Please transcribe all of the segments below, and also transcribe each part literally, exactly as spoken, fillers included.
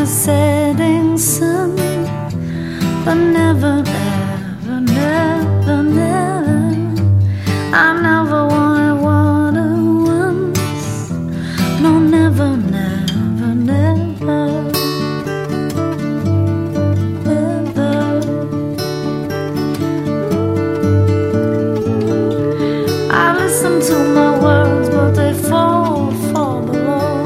the setting sun, but never, never, never, never. I never wanted water once. No, never, never, never, never. I listen to my words, but they fall, fall below.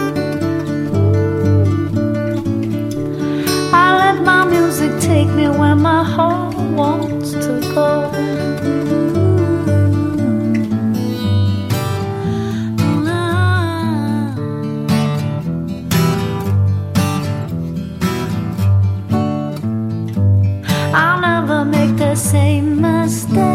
I let my music take me where my heart wants to go. I'll never make the same mistake.